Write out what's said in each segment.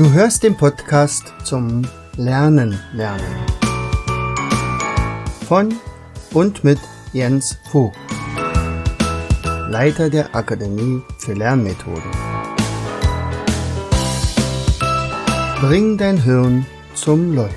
Du hörst den Podcast zum Lernen. Von und mit Jens Vogt, Leiter der Akademie für Lernmethoden. Bring dein Hirn zum Leuchten.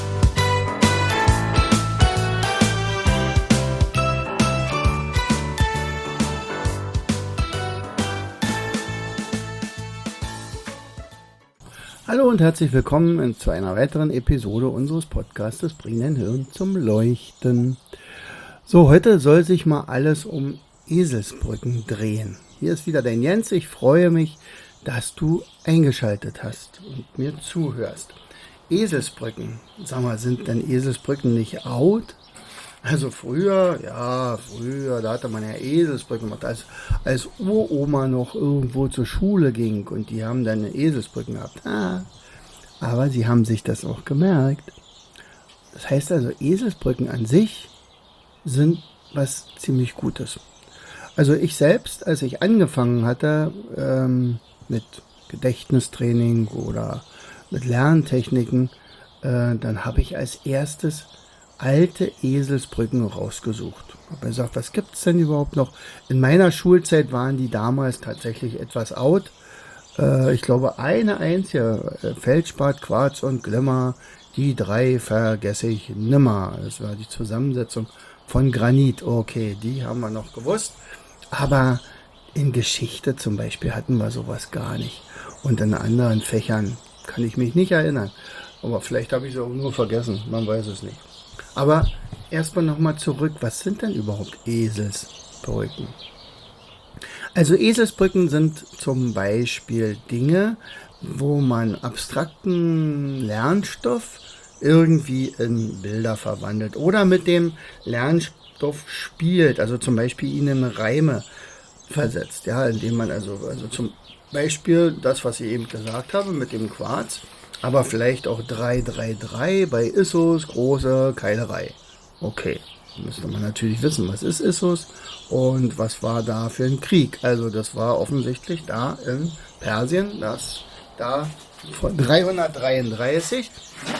Hallo und herzlich willkommen zu einer weiteren Episode unseres Podcastes Bring dein Hirn zum Leuchten. So, heute soll sich mal alles um Eselsbrücken drehen. Hier ist wieder dein Jens. Ich freue mich, dass du eingeschaltet hast und mir zuhörst. Eselsbrücken, sag mal, sind denn Eselsbrücken nicht out? Also früher, da hatte man ja Eselsbrücken gemacht, als Uroma noch irgendwo zur Schule ging und die haben dann eine Eselsbrücken gehabt. Aber sie haben sich das auch gemerkt. Das heißt also, Eselsbrücken an sich sind was ziemlich Gutes. Also ich selbst, als ich angefangen hatte mit Gedächtnistraining oder mit Lerntechniken, dann habe ich als erstes alte Eselsbrücken rausgesucht. Ich habe gesagt, was gibt es denn überhaupt noch? In meiner Schulzeit waren die damals tatsächlich etwas out. Ich glaube, eine einzige, Feldspat, Quarz und Glimmer, die drei vergesse ich nimmer. Das war die Zusammensetzung von Granit. Okay, die haben wir noch gewusst. Aber in Geschichte zum Beispiel hatten wir sowas gar nicht. Und in anderen Fächern kann ich mich nicht erinnern. Aber vielleicht habe ich es auch nur vergessen, man weiß es nicht. Aber erstmal nochmal zurück, was sind denn überhaupt Eselsbrücken? Also Eselsbrücken sind zum Beispiel Dinge, wo man abstrakten Lernstoff irgendwie in Bilder verwandelt oder mit dem Lernstoff spielt, also zum Beispiel ihn in Reime versetzt, ja, indem man also zum Beispiel das, was ich eben gesagt habe mit dem Quarz, aber vielleicht auch 333 bei Issus, große Keilerei. Okay, müsste man natürlich wissen, was ist Issus und was war da für ein Krieg. Also das war offensichtlich da in Persien, dass da vor 333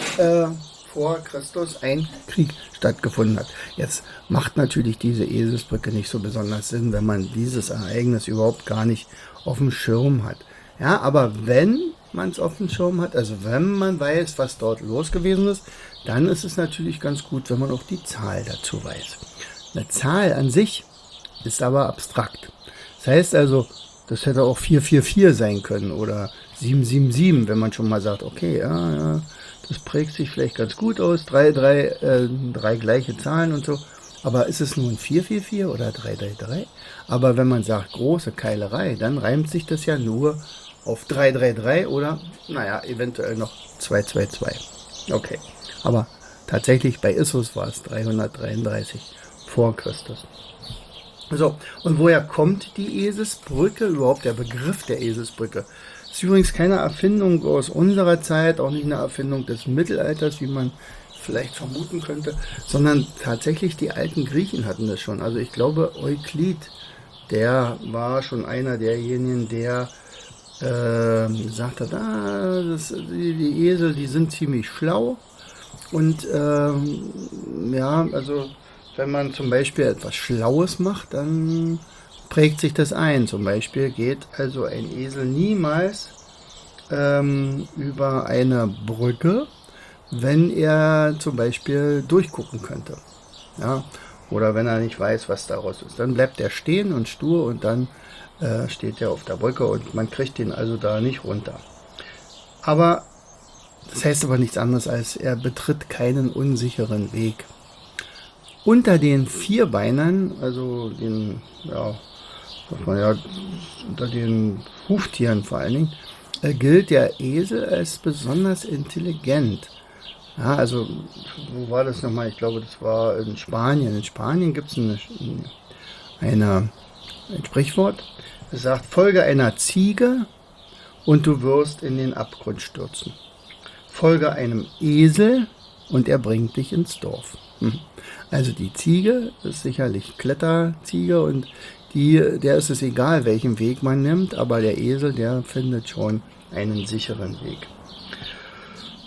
vor Christus ein Krieg stattgefunden hat. Jetzt macht natürlich diese Eselsbrücke nicht so besonders Sinn, wenn man dieses Ereignis überhaupt gar nicht auf dem Schirm hat. Ja, aber wenn man es auf dem Schirm hat, also wenn man weiß, was dort los gewesen ist, dann ist es natürlich ganz gut, wenn man auch die Zahl dazu weiß. Eine Zahl an sich ist aber abstrakt. Das heißt also, das hätte auch 444 sein können oder 777, wenn man schon mal sagt, okay, ja, das prägt sich vielleicht ganz gut aus, drei gleiche Zahlen und so. Aber ist es nun 444 oder 333? Aber wenn man sagt große Keilerei, dann reimt sich das ja nur auf 333 oder, eventuell noch 222. Okay, aber tatsächlich bei Issus war es 333 vor Christus. So, und woher kommt die Eselsbrücke, überhaupt der Begriff der Eselsbrücke? Das ist übrigens keine Erfindung aus unserer Zeit, auch nicht eine Erfindung des Mittelalters, wie man vielleicht vermuten könnte, sondern tatsächlich die alten Griechen hatten das schon. Also ich glaube, Euklid, der war schon einer derjenigen, der sagt er, die Esel, die sind ziemlich schlau und also wenn man zum Beispiel etwas Schlaues macht, dann prägt sich das ein. Zum Beispiel geht also ein Esel niemals über eine Brücke, wenn er zum Beispiel durchgucken könnte. Ja? Oder wenn er nicht weiß, was daraus ist. Dann bleibt er stehen und stur und dann steht er auf der Brücke und man kriegt ihn also da nicht runter. Aber das heißt aber nichts anderes als, er betritt keinen unsicheren Weg. Unter den Vierbeinern, also unter den Huftieren vor allen Dingen, gilt der Esel als besonders intelligent. Ja, also, wo war das nochmal? Ich glaube, das war in Spanien. In Spanien gibt es ein Sprichwort, das sagt, folge einer Ziege und du wirst in den Abgrund stürzen. Folge einem Esel und er bringt dich ins Dorf. Also die Ziege ist sicherlich Kletterziege und der ist es egal, welchen Weg man nimmt, aber der Esel, der findet schon einen sicheren Weg.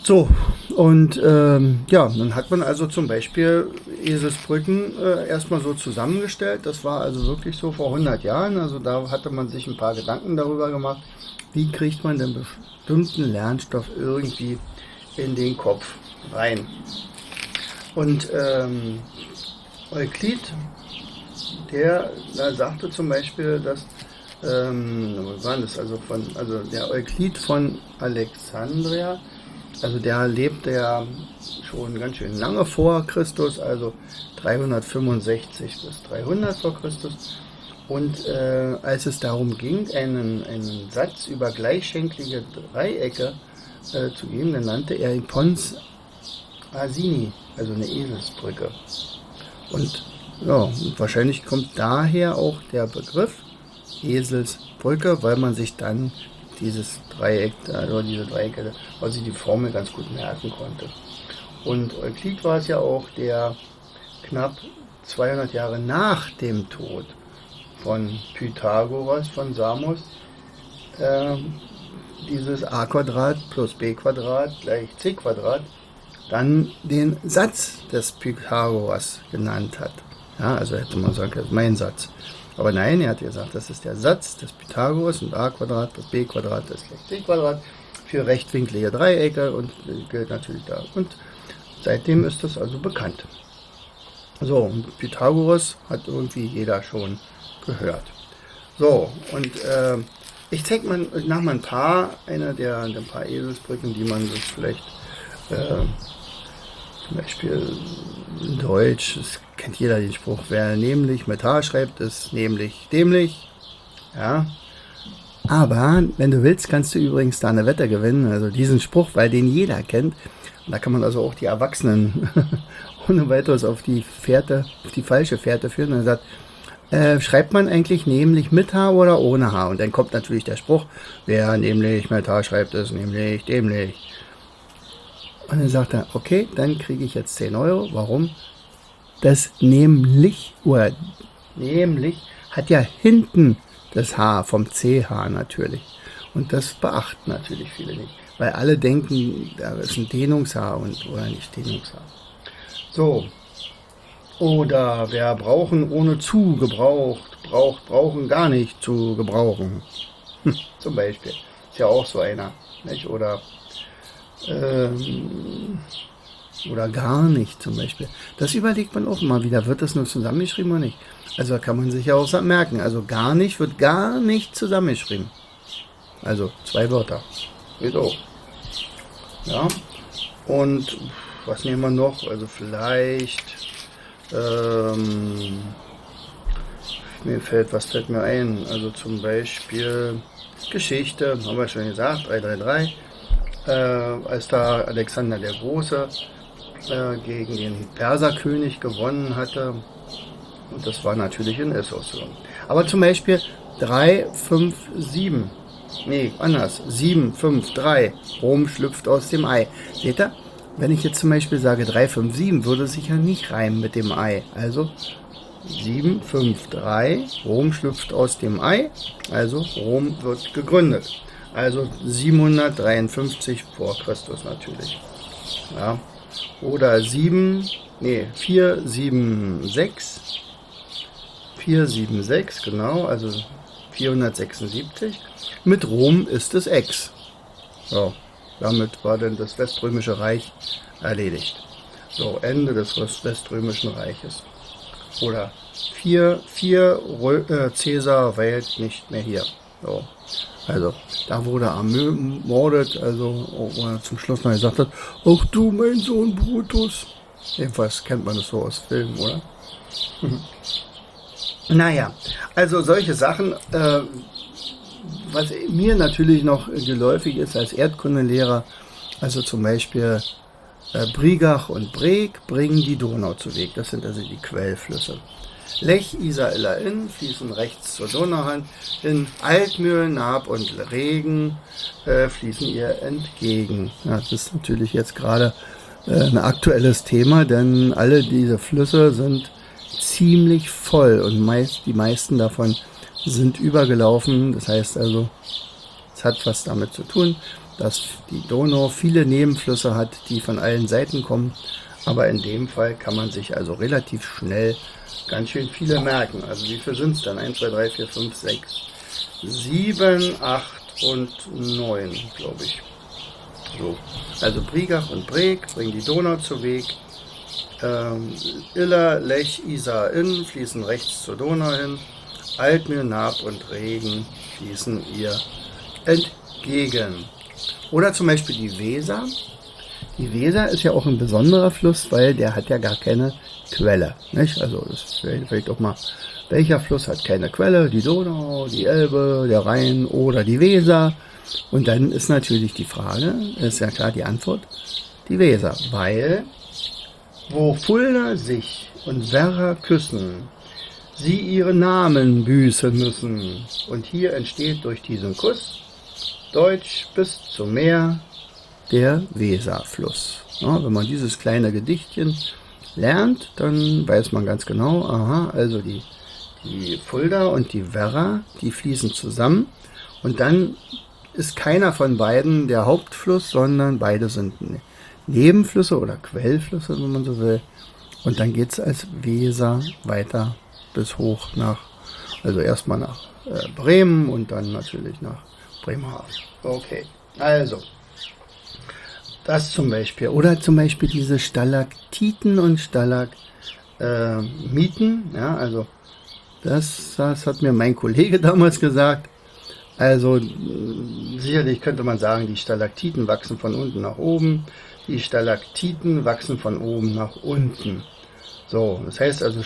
So, und ja, dann hat man also zum Beispiel Eselsbrücken erstmal so zusammengestellt. Das war also wirklich so vor 100 Jahren. Also da hatte man sich ein paar Gedanken darüber gemacht, wie kriegt man den bestimmten Lernstoff irgendwie in den Kopf rein. Und Euklid, der sagte zum Beispiel, dass was war das? Also der Euklid von Alexandria, also der lebte ja schon ganz schön lange vor Christus, also 365 bis 300 vor Christus. Und als es darum ging, einen Satz über gleichschenklige Dreiecke zu geben, dann nannte er ihn Pons Asini, also eine Eselsbrücke. Und ja, wahrscheinlich kommt daher auch der Begriff Eselsbrücke, weil man sich dann dieses Dreieck, oder diese Dreiecke, also die Formel ganz gut merken konnte. Und Euklid war es ja auch, der knapp 200 Jahre nach dem Tod von Pythagoras von Samos dieses a Quadrat plus b Quadrat gleich c Quadrat dann den Satz des Pythagoras genannt hat. Ja, also hätte man sagen, das ist mein Satz. Aber nein, er hat gesagt, das ist der Satz des Pythagoras und a Quadrat plus b Quadrat ist gleich c Quadrat für rechtwinklige Dreiecke und gilt natürlich da. Und seitdem ist das also bekannt. So, und Pythagoras hat irgendwie jeder schon gehört. So, und ich zeige mal ein paar Eselsbrücken, die man sich vielleicht zum Beispiel in Deutsch, das kennt jeder den Spruch, wer nämlich mit H schreibt, ist nämlich dämlich. Ja. Aber wenn du willst, kannst du übrigens da eine Wette gewinnen, also diesen Spruch, weil den jeder kennt. Und da kann man also auch die Erwachsenen ohne weiteres auf die falsche Fährte führen. Und er sagt, schreibt man eigentlich nämlich mit H oder ohne H? Und dann kommt natürlich der Spruch, wer nämlich mit H schreibt, ist nämlich dämlich. Und dann sagt er, okay, dann kriege ich jetzt 10 Euro. Warum? Das nämlich hat ja hinten das H vom CH natürlich. Und das beachten natürlich viele nicht. Weil alle denken, da ist ein Dehnungs-H oder nicht Dehnungs-H. So. Oder wer brauchen ohne zu gebraucht, brauchen gar nicht zu gebrauchen. Zum Beispiel. Ist ja auch so einer. Nicht? Oder gar nicht zum Beispiel. Das überlegt man auch mal wieder. Wird das nur zusammengeschrieben oder nicht? Also kann man sich ja auch merken. Also gar nicht wird gar nicht zusammengeschrieben. Also 2 Wörter. Geht auch. Ja. Und was nehmen wir noch? Also vielleicht was fällt mir ein? Also zum Beispiel Geschichte, haben wir schon gesagt, 333. Als da Alexander der Große gegen den Perserkönig gewonnen hatte. Und das war natürlich in Essos. Aber zum Beispiel 357. Nee, anders. 753. Rom schlüpft aus dem Ei. Seht ihr? Wenn ich jetzt zum Beispiel sage 357, würde es sich ja nicht reimen mit dem Ei. Also 753. Rom schlüpft aus dem Ei. Also Rom wird gegründet. Also 753 vor Christus natürlich. Ja. Oder 476. 476, genau, also 476. Mit Rom ist es Ex. So, damit war dann das Weströmische Reich erledigt. So, Ende des Weströmischen Reiches. Oder 4 Cäsar weilt nicht mehr hier. So. Also, da wurde er ermordet, also wo er zum Schluss noch gesagt hat, ach du, mein Sohn Brutus. Jedenfalls kennt man das so aus Filmen, oder? Naja, also solche Sachen, was mir natürlich noch geläufig ist als Erdkundelehrer, also zum Beispiel Brigach und Breg bringen die Donau zu Weg. Das sind also die Quellflüsse. Lech, Isar, Iller, Inn fließen rechts zur Donauhand hin. Altmühl, Naab und Regen fließen ihr entgegen. Ja, das ist natürlich jetzt gerade ein aktuelles Thema, denn alle diese Flüsse sind ziemlich voll und die meisten davon sind übergelaufen. Das heißt also, es hat was damit zu tun, dass die Donau viele Nebenflüsse hat, die von allen Seiten kommen. Aber in dem Fall kann man sich also relativ schnell ganz schön viele merken. Also wie viel sind es dann? 1, 2, 3, 4, 5, 6, 7, 8 und 9, glaube ich. So. Also Brigach und Breg bringen die Donau zu Weg. Iller, Lech, Isar, Inn fließen rechts zur Donau hin. Altmühl, Naab und Regen fließen ihr entgegen. Oder zum Beispiel die Weser. Die Weser ist ja auch ein besonderer Fluss, weil der hat ja gar keine Quelle. Nicht? Also das vielleicht auch mal, welcher Fluss hat keine Quelle? Die Donau, die Elbe, der Rhein oder die Weser. Und dann ist natürlich die Frage, ist ja klar die Antwort, die Weser. Weil, wo Fulda sich und Werra küssen, sie ihre Namen büßen müssen. Und hier entsteht durch diesen Kuss Deutsch bis zum Meer der Weserfluss. Ja, wenn man dieses kleine Gedichtchen lernt, dann weiß man ganz genau, aha, also die Fulda und die Werra, die fließen zusammen und dann ist keiner von beiden der Hauptfluss, sondern beide sind Nebenflüsse oder Quellflüsse, wenn man so will. Und dann geht es als Weser weiter bis hoch nach, also erstmal nach Bremen und dann natürlich nach Bremerhaven. Okay, also das zum Beispiel. Oder zum Beispiel diese Stalaktiten und Stalagmiten. Ja, also das hat mir mein Kollege damals gesagt. Also sicherlich könnte man sagen, die Stalaktiten wachsen von unten nach oben. Die Stalaktiten wachsen von oben nach unten. So, das heißt also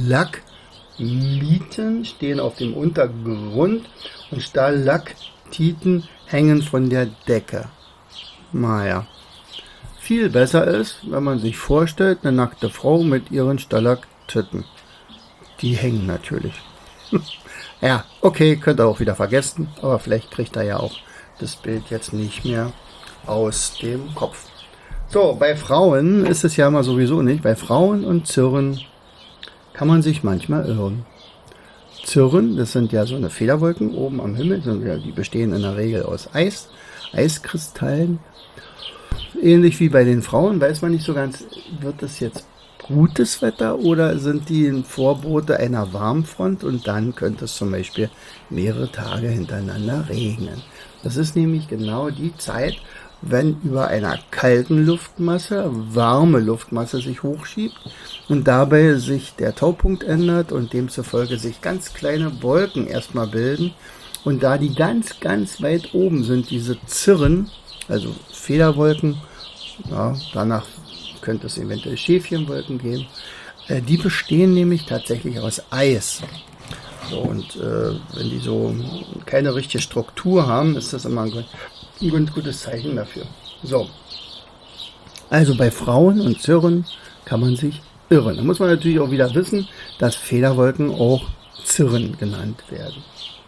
Stalagmiten stehen auf dem Untergrund und Stalaktiten hängen von der Decke. Naja. Viel besser ist, wenn man sich vorstellt, eine nackte Frau mit ihren Stalaktiten. Die hängen natürlich. Ja, okay, könnt ihr auch wieder vergessen, aber vielleicht kriegt ihr ja auch das Bild jetzt nicht mehr aus dem Kopf. So, bei Frauen ist es ja mal sowieso nicht. Bei Frauen und Zirren kann man sich manchmal irren. Zirren, das sind ja so eine Federwolken oben am Himmel, die bestehen in der Regel aus Eiskristallen. Ähnlich wie bei den Frauen, weiß man nicht so ganz, wird das jetzt gutes Wetter oder sind die ein Vorbote einer Warmfront und dann könnte es zum Beispiel mehrere Tage hintereinander regnen. Das ist nämlich genau die Zeit, wenn über einer kalten Luftmasse warme Luftmasse sich hochschiebt und dabei sich der Taupunkt ändert und demzufolge sich ganz kleine Wolken erstmal bilden und da die ganz, ganz weit oben sind, diese Zirren, also Federwolken, ja, danach könnte es eventuell Schäfchenwolken geben. Die bestehen nämlich tatsächlich aus Eis. So, und wenn die so keine richtige Struktur haben, ist das immer ein gutes Zeichen dafür. So, also bei Frauen und Zirren kann man sich irren. Da muss man natürlich auch wieder wissen, dass Federwolken auch Zirren genannt werden.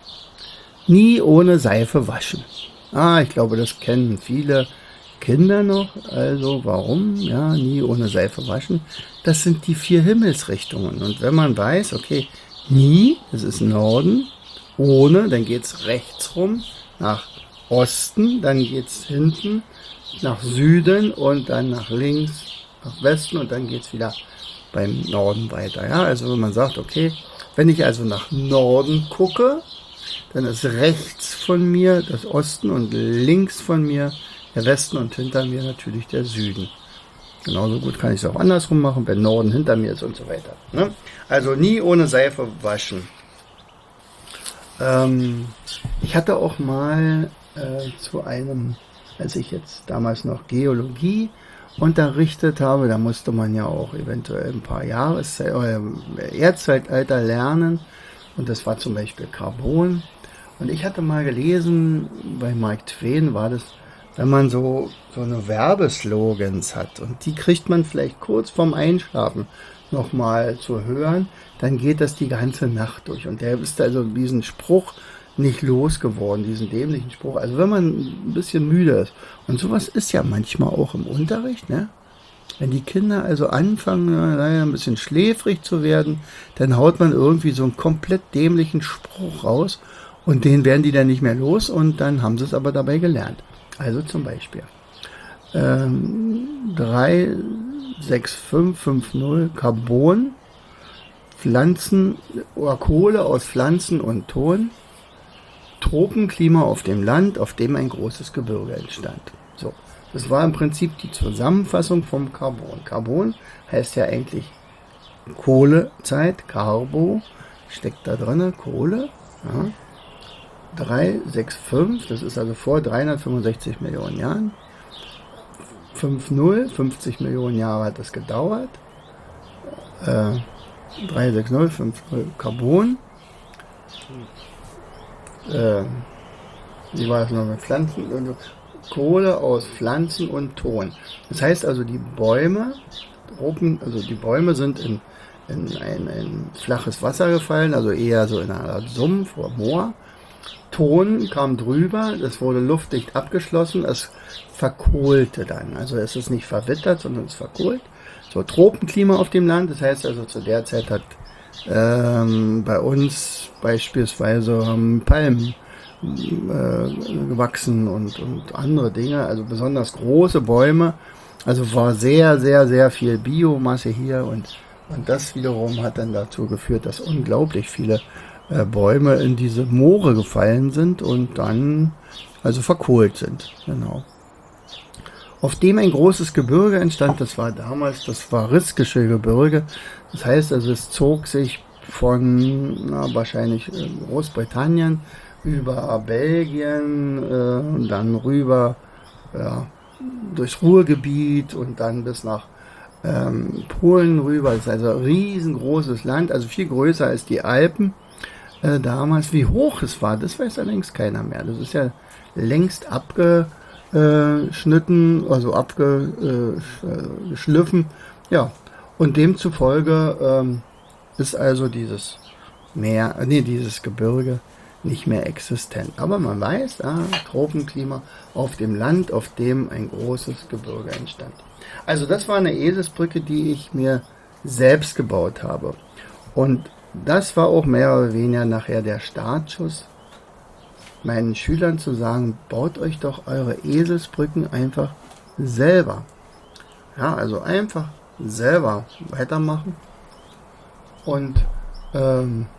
Nie ohne Seife waschen. Ich glaube, das kennen viele Kinder noch. Also warum? Ja, nie ohne Seife waschen. Das sind die 4 Himmelsrichtungen. Und wenn man weiß, okay, nie, das ist Norden, ohne, dann geht es rechts rum nach Osten, dann geht es hinten nach Süden und dann nach links, nach Westen und dann geht es wieder beim Norden weiter. Ja, also wenn man sagt, okay, wenn ich also nach Norden gucke, dann ist rechts von mir das Osten und links von mir der Westen und hinter mir natürlich der Süden. Genauso gut kann ich es auch andersrum machen, wenn Norden hinter mir ist und so weiter. Ne? Also nie ohne Seife waschen. Ich hatte auch mal zu einem, als ich jetzt damals noch Geologie unterrichtet habe, da musste man ja auch eventuell ein paar Erdzeitalter lernen und das war zum Beispiel Carbon. Und ich hatte mal gelesen, bei Mark Twain war das, wenn man so eine Werbeslogans hat und die kriegt man vielleicht kurz vorm Einschlafen nochmal zu hören, dann geht das die ganze Nacht durch. Und der ist also diesen Spruch nicht losgeworden, diesen dämlichen Spruch. Also wenn man ein bisschen müde ist. Und sowas ist ja manchmal auch im Unterricht, ne? Wenn die Kinder also anfangen, ein bisschen schläfrig zu werden, dann haut man irgendwie so einen komplett dämlichen Spruch raus und den werden die dann nicht mehr los und dann haben sie es aber dabei gelernt. Also zum Beispiel 36550 Carbon, Pflanzen oder Kohle aus Pflanzen und Ton, Tropenklima auf dem Land, auf dem ein großes Gebirge entstand. So, das war im Prinzip die Zusammenfassung vom Carbon. Carbon heißt ja eigentlich Kohlezeit, Carbo, steckt da drin, Kohle. Ja. 365, das ist also vor 365 Millionen Jahren. 50 Millionen Jahre hat das gedauert. 360, 50 Carbon. Wie war das noch mit Pflanzen? Kohle aus Pflanzen und Ton. Das heißt also, die Bäume sind in ein flaches Wasser gefallen, also eher so in einer Art Sumpf oder Moor. Ton kam drüber, das wurde luftdicht abgeschlossen, es verkohlte dann. Also es ist nicht verwittert, sondern es verkohlt. So, Tropenklima auf dem Land, das heißt also zu der Zeit hat bei uns beispielsweise Palmen gewachsen und andere Dinge, also besonders große Bäume. Also war sehr, sehr, sehr viel Biomasse hier und das wiederum hat dann dazu geführt, dass unglaublich viele Bäume in diese Moore gefallen sind und dann also verkohlt sind. Genau. Auf dem ein großes Gebirge entstand, das war Riskische Gebirge. Das heißt also, es zog sich von wahrscheinlich Großbritannien über Belgien, dann rüber durchs Ruhrgebiet und dann bis nach Polen rüber. Das ist also ein riesengroßes Land, also viel größer als die Alpen. Damals, wie hoch es war, das weiß allerdings keiner mehr. Das ist ja längst abgeschnitten, also abgeschliffen. Ja, und demzufolge ist also dieses Gebirge nicht mehr existent. Aber man weiß, Tropenklima auf dem Land, auf dem ein großes Gebirge entstand. Also das war eine Eselsbrücke, die ich mir selbst gebaut habe. Und das war auch mehr oder weniger nachher der Startschuss, meinen Schülern zu sagen, baut euch doch eure Eselsbrücken einfach selber. Ja, also einfach selber weitermachen. Und dann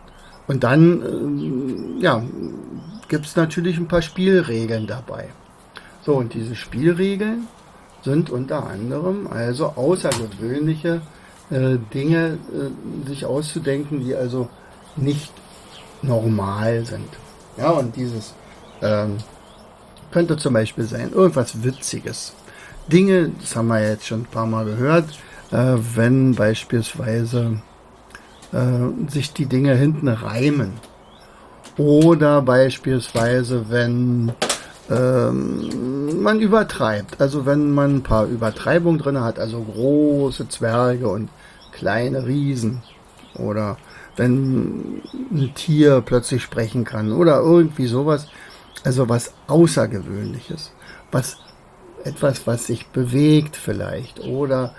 gibt es natürlich ein paar Spielregeln dabei. So, und diese Spielregeln sind unter anderem also außergewöhnliche Dinge sich auszudenken, die also nicht normal sind. Ja, und dieses könnte zum Beispiel sein, irgendwas Witziges. Dinge, das haben wir jetzt schon ein paar Mal gehört, wenn beispielsweise sich die Dinge hinten reimen. Oder beispielsweise, wenn man übertreibt. Also wenn man ein paar Übertreibungen drin hat, also große Zwerge und kleine Riesen. Oder wenn ein Tier plötzlich sprechen kann. Oder irgendwie sowas. Also was Außergewöhnliches. Etwas, was sich bewegt vielleicht. Oder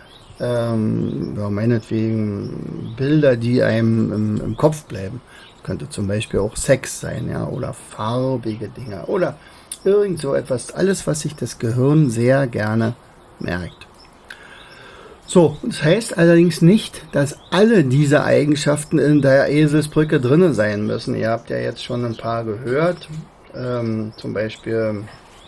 meinetwegen Bilder, die einem im Kopf bleiben. Könnte zum Beispiel auch Sex sein, ja, oder farbige Dinge oder irgend so etwas. Alles, was sich das Gehirn sehr gerne merkt. So, das heißt allerdings nicht, dass alle diese Eigenschaften in der Eselsbrücke drin sein müssen. Ihr habt ja jetzt schon ein paar gehört. Zum Beispiel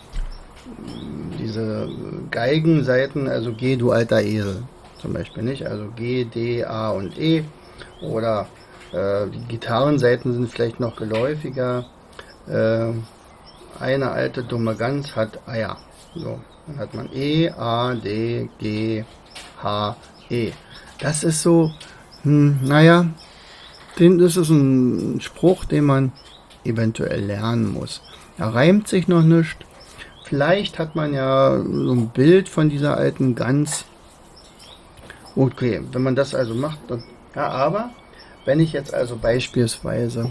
diese Geigenseiten, also G, du alter Esel. Zum Beispiel nicht, also G, D, A und E. Oder die Gitarrenseiten sind vielleicht noch geläufiger. Eine alte dumme Gans hat Eier. So, dann hat man E, A, D, G, H, E. Das ist so, das ist ein Spruch, den man eventuell lernen muss. Da reimt sich noch nicht. Vielleicht hat man ja so ein Bild von dieser alten Gans. Okay, wenn man das also macht, dann, ja, aber wenn ich jetzt also beispielsweise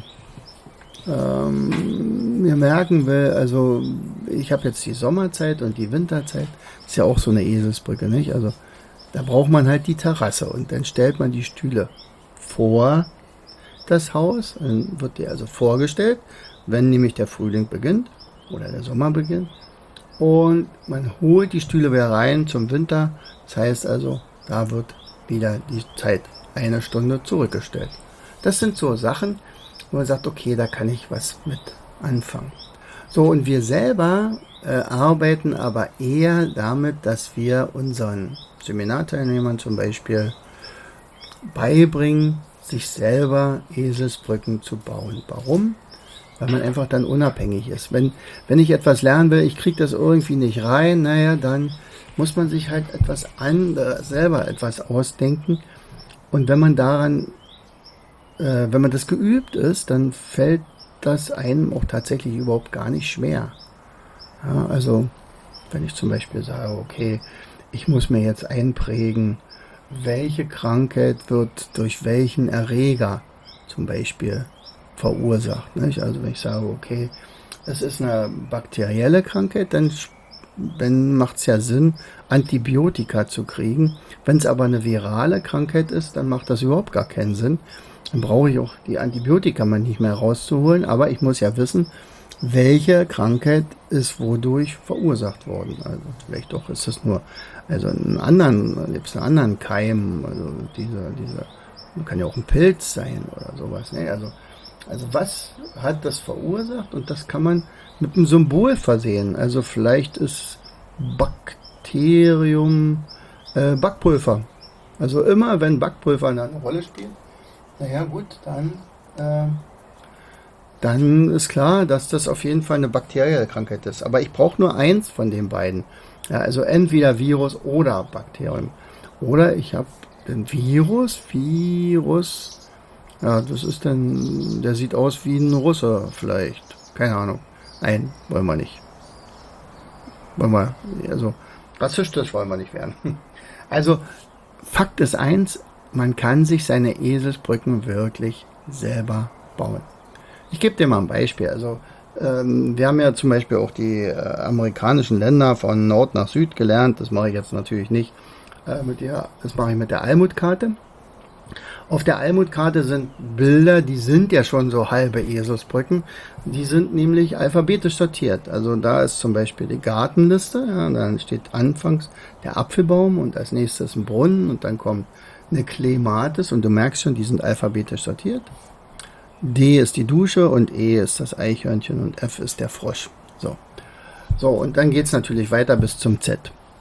mir merken will, also ich habe jetzt die Sommerzeit und die Winterzeit, ist ja auch so eine Eselsbrücke, nicht? Also da braucht man halt die Terrasse und dann stellt man die Stühle vor das Haus, dann wird die also vorgestellt, wenn nämlich der Frühling beginnt oder der Sommer beginnt, und man holt die Stühle wieder rein zum Winter. Das heißt also, da wird wieder die Zeit 1 Stunde zurückgestellt. Das sind so Sachen, wo man sagt, okay, da kann ich was mit anfangen. So, und wir selber arbeiten aber eher damit, dass wir unseren Seminarteilnehmern zum Beispiel beibringen, sich selber Eselsbrücken zu bauen. Warum? Weil man einfach dann unabhängig ist. Wenn ich etwas lernen will, ich kriege das irgendwie nicht rein, naja, dann muss man sich halt selber etwas ausdenken. Und wenn man wenn man das geübt ist, dann fällt das einem auch tatsächlich überhaupt gar nicht schwer. Ja, also, wenn ich zum Beispiel sage, okay, ich muss mir jetzt einprägen, welche Krankheit wird durch welchen Erreger zum Beispiel verursacht. Nicht? Also wenn ich sage, okay, es ist eine bakterielle Krankheit, dann macht es ja Sinn, Antibiotika zu kriegen. Wenn es aber eine virale Krankheit ist, dann macht das überhaupt gar keinen Sinn. Dann brauche ich auch die Antibiotika mal nicht mehr rauszuholen, aber ich muss ja wissen, welche Krankheit ist wodurch verursacht worden. Also vielleicht doch ist es nur, also gibt es einen anderen Keim, also kann ja auch ein Pilz sein oder sowas. Ne? Also was hat das verursacht? Und das kann man mit einem Symbol versehen. Also vielleicht ist Bakterium Backpulver. Also immer wenn Backpulver eine Rolle spielt, naja gut, dann ist klar, dass das auf jeden Fall eine bakterielle Krankheit ist. Aber ich brauche nur eins von den beiden. Ja, also entweder Virus oder Bakterium. Oder ich habe den Virus, ja, das ist dann, der sieht aus wie ein Russe vielleicht. Keine Ahnung. Nein, wollen wir nicht. Also rassistisch wollen wir nicht werden. Also Fakt ist eins, man kann sich seine Eselsbrücken wirklich selber bauen. Ich gebe dir mal ein Beispiel. Also wir haben ja zum Beispiel auch die amerikanischen Länder von Nord nach Süd gelernt. Das mache ich jetzt natürlich nicht das mache ich mit der Almutkarte. Auf der Almutkarte sind Bilder, die sind ja schon so halbe Eselsbrücken. Die sind nämlich alphabetisch sortiert. Also da ist zum Beispiel die Gartenliste. Ja, dann steht anfangs der Apfelbaum und als nächstes ein Brunnen und dann kommt eine Klematis und du merkst schon, die sind alphabetisch sortiert. D ist die Dusche und E ist das Eichhörnchen und F ist der Frosch. So und dann geht es natürlich weiter bis zum Z.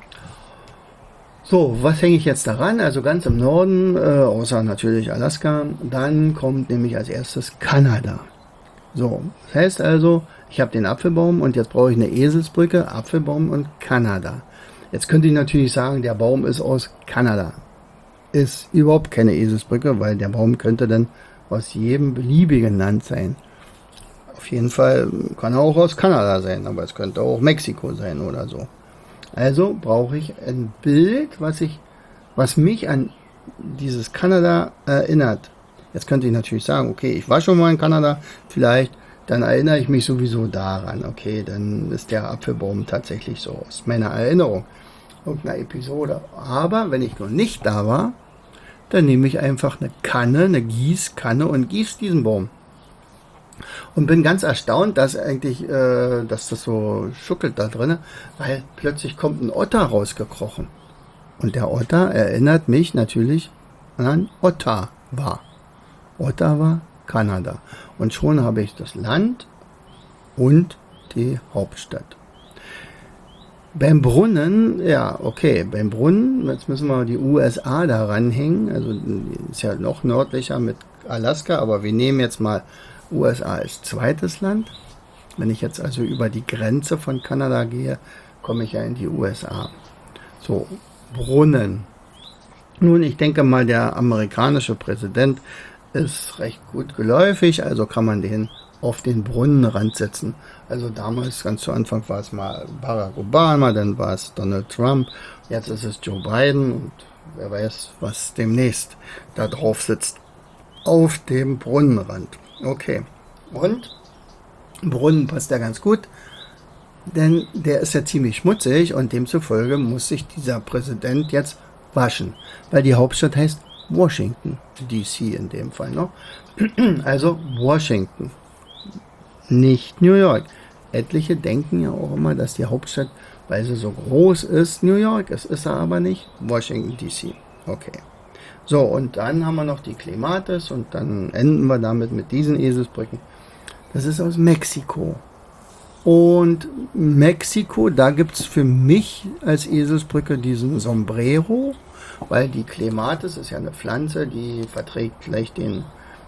So, was hänge ich jetzt daran? Also ganz im Norden, außer natürlich Alaska, dann kommt nämlich als erstes Kanada. So, das heißt also, ich habe den Apfelbaum und jetzt brauche ich eine Eselsbrücke, Apfelbaum und Kanada. Jetzt könnte ich natürlich sagen, der Baum ist aus Kanada. Ist überhaupt keine Eselsbrücke, weil der Baum könnte dann aus jedem beliebigen Land sein. Auf jeden Fall kann er auch aus Kanada sein, aber es könnte auch Mexiko sein oder so. Also brauche ich ein Bild, was mich an dieses Kanada erinnert. Jetzt könnte ich natürlich sagen, okay, ich war schon mal in Kanada, vielleicht, dann erinnere ich mich sowieso daran. Okay, dann ist der Apfelbaum tatsächlich so aus meiner Erinnerung, irgendeiner Episode. Aber wenn ich noch nicht da war, dann nehme ich einfach eine Gießkanne und gieße diesen Baum. Und bin ganz erstaunt, dass das so schuckelt da drin, weil plötzlich kommt ein Otter rausgekrochen. Und der Otter erinnert mich natürlich an Ottawa. Ottawa, Kanada. Und schon habe ich das Land und die Hauptstadt. Beim Brunnen, ja, okay, beim Brunnen, jetzt müssen wir die USA da ranhängen. Also ist ja noch nördlicher mit Alaska, aber wir nehmen jetzt mal USA als zweites Land. Wenn ich jetzt also über die Grenze von Kanada gehe, komme ich ja in die USA. So, Brunnen. Nun, ich denke mal, der amerikanische Präsident ist recht gut geläufig, also kann man den auf den Brunnenrand setzen. Also damals, ganz zu Anfang war es mal Barack Obama, dann war es Donald Trump, jetzt ist es Joe Biden und wer weiß, was demnächst da drauf sitzt. Auf dem Brunnenrand. Okay. Und Brunnen passt ja ganz gut, denn der ist ja ziemlich schmutzig und demzufolge muss sich dieser Präsident jetzt waschen, weil die Hauptstadt heißt Washington, DC in dem Fall noch. Also Washington, nicht New York. etliche denken ja auch immer, dass die Hauptstadt, weil sie so groß ist, New York ist. Ist er aber nicht. Washington DC. Okay. So, und dann haben wir noch die Clematis und dann enden wir damit mit diesen Eselsbrücken. Das ist aus Mexiko. Und Mexiko, da gibt es für mich als Eselsbrücke diesen Sombrero, weil die Clematis ist ja eine Pflanze, die verträgt gleich den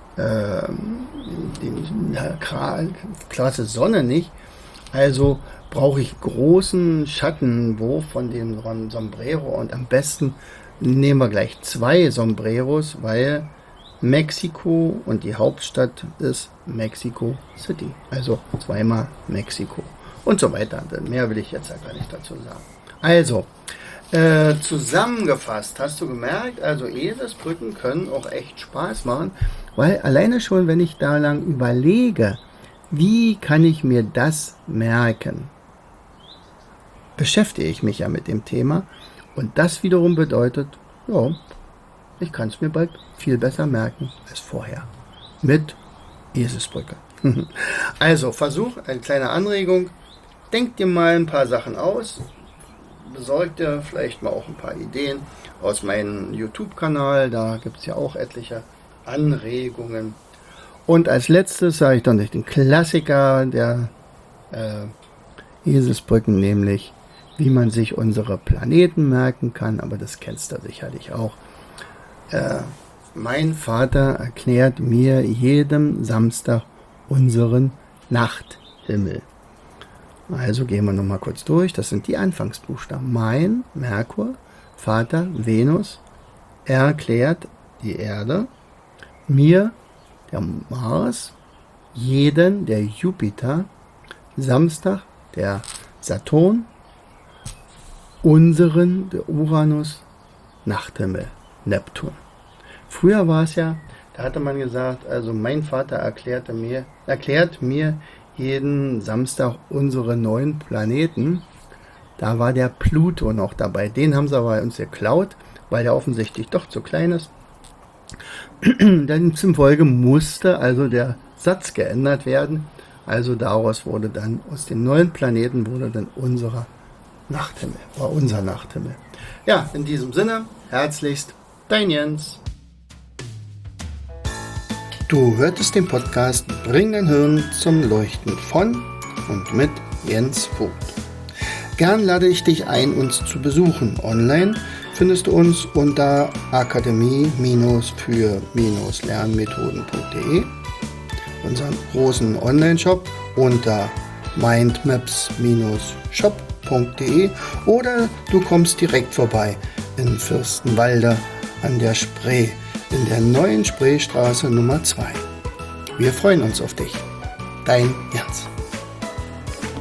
Klasse Sonne nicht. Also brauche ich großen Schattenwurf von dem Sombrero und am besten nehmen wir gleich 2 Sombreros, weil Mexiko und die Hauptstadt ist Mexico City. Also 2-mal Mexiko und so weiter. Mehr will ich jetzt ja gar nicht dazu sagen. Also, zusammengefasst, hast du gemerkt, also Eselsbrücken können auch echt Spaß machen, weil alleine schon, wenn ich da lang überlege, wie kann ich mir das merken, beschäftige ich mich ja mit dem Thema und das wiederum bedeutet, ja, ich kann es mir bald viel besser merken als vorher. Mit Eselsbrücke. Also, Versuch, eine kleine Anregung. Denk dir mal ein paar Sachen aus. Besorg dir vielleicht mal auch ein paar Ideen aus meinem YouTube-Kanal. Da gibt es ja auch etliche Anregungen. Und als letztes sage ich dann den Klassiker der Eselsbrücken, nämlich wie man sich unsere Planeten merken kann. Aber das kennst du sicherlich auch. Mein Vater erklärt mir jeden Samstag unseren Nachthimmel. Also gehen wir nochmal kurz durch. Das sind die Anfangsbuchstaben. Mein, Merkur, Vater, Venus, erklärt die Erde, mir, der Mars, jeden, der Jupiter, Samstag, der Saturn, unseren, der Uranus, Nachthimmel, Neptun. Früher war es ja, da hatte man gesagt, also mein Vater erklärt mir jeden Samstag unsere 9 Planeten. Da war der Pluto noch dabei. Den haben sie aber uns geklaut, weil der offensichtlich doch zu klein ist. Dann zum Folge musste also der Satz geändert werden. Also daraus wurde dann, aus den 9 Planeten wurde dann unser Nachthimmel. Ja, in diesem Sinne, herzlichst, dein Jens. Du hörtest den Podcast Bring dein Hirn zum Leuchten von und mit Jens Vogt. Gern lade ich dich ein, uns zu besuchen. Online findest du uns unter akademie-für-lernmethoden.de, unseren großen Online-Shop unter mindmaps-shop.de oder du kommst direkt vorbei in Fürstenwalde an der Spree, in der neuen Spreestraße Nummer 2. Wir freuen uns auf dich. Dein Jens.